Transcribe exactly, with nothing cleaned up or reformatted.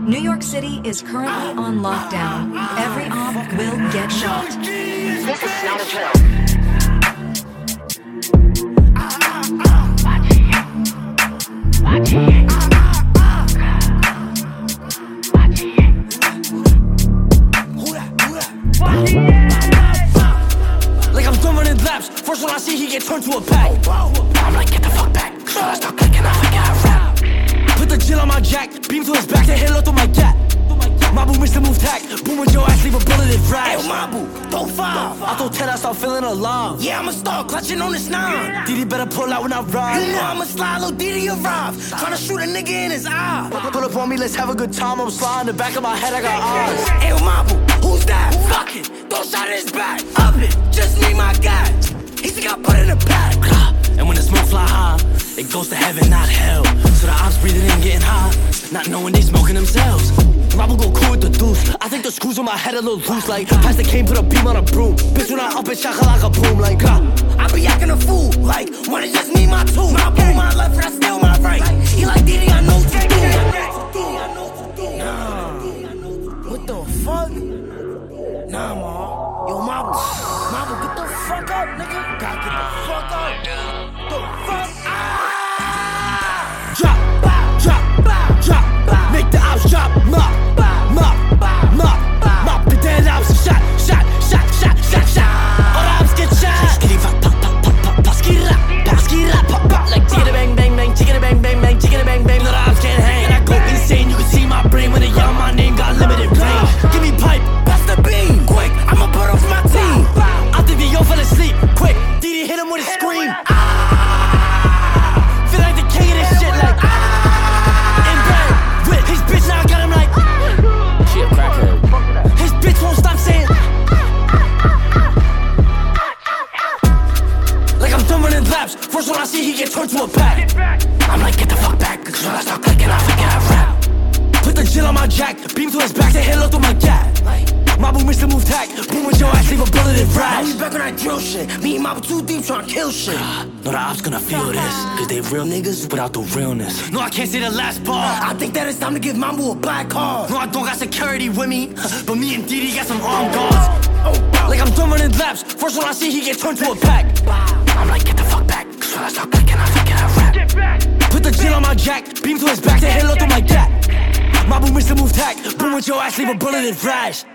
New York City is currently on lockdown. Every op will get shot. This is not a drill. Like I'm done running laps. First one I see, he get turned to a pack. I'm like, get the fuck back. So I start clicking, I forget I rap. Put the chill on my jack, beam to his back, then hit low through my gat. Mabu missed the move tack, boom with your ass, leave a bullet in rash. Hey, Mabu, throw five. I throw ten, I start feeling alarmed. Yeah, I'ma start clutching on this nine. Diddy better pull out when I ride. You know I'ma slide, little Diddy arrive. Tryna shoot a nigga in his eye. Pull up on me, let's have a good time. I'm sliding, the back of my head, I got eyes. Hey, Mabu, who's that? Fuck it, throw shot in his back. Up it, just me, my guy. He still got put in the back. And when the smoke fly high, it goes to heaven, not hell. So the ops breathing in, getting high, not knowing they smoking themselves. Robbo go cool with the deuce. I think the screws on my head a little loose. Like, pass the cane, put a beam on a broom. Bitch, when I up it, shaka like a boom. Like, ah. I be acting a fool. Like, when it's just me, my two. My boom, my left, I steal my right. He like Diddy, I know what to do. Nah. What the fuck? Nah, ma. Yo, Mabu. Mabu, get the fuck up, nigga. Gotta get the fuck up. The fuck out. Drop, drop, drop. Make the ops drop. Mop, mop, mop, mop. The dead ops shot, shot, shot, shot, shot, shot. All the ops get shot. Skitty pop, pop, pop, pop, pop, pop. Skitty rap, pop, skitty rap, pop, pop. Like chicken bang, bang, bang, chicken bang, bang, bang, chicken bang, bang. All the ops can't hang. And I go insane. You can see my brain when they yell my name. Got limited range. Give me pipe, pass the beam. Quick, I'ma put off my team. I think the yo fell asleep. Quick, Diddy hit him with a scream. Feel like the king of this shit. Like in bed with his bitch. Now I got him like she a crackhead. His bitch won't stop saying. Like I'm done running laps. First one I see, he get turned to a pack. I'm like, get the fuck back. Cause when I start clicking, I forget I rap. Put the chill on my jack, beam to his back, then hit low through my gat. Mabu missed the move tack, boom with your ass, leave a bullet in rash. Now we back on that drill shit. Me and Mabu too deep tryna kill shit. No, the ops gonna feel this, cause they real niggas without the realness. No, I can't say the last part. I think that it's time to give Mabu a black card. No, I don't got security with me, but me and Diddy got some armed guards. Like I'm done running laps, first one I see, he get turned to a pack. I'm like, get the fuck back, cause when I start clicking, I forget I rap. Put the chill on my jack, beam to his back, then hit low through my gat. Mabu missed the move tack, boom with your ass, leave a bullet in rash.